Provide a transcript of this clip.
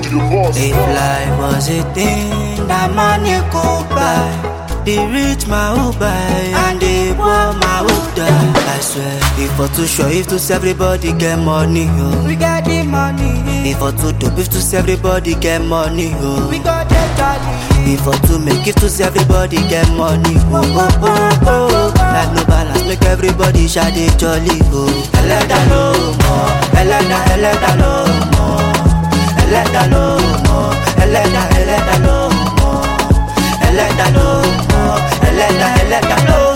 If life was a thing that money could buy, the rich man who buy and the poor man who die. I swear, if for too sure, if to see everybody get money, oh. We got the money. If for too dope, if to see everybody get money, oh. We got the jolly. If for too make, if to see everybody get money, oh oh oh oh. Like no balance, make everybody shout it jolly, oh. Eleda no more, eleda no more, eleda no more, eleda no more. Eleda no more, eleda no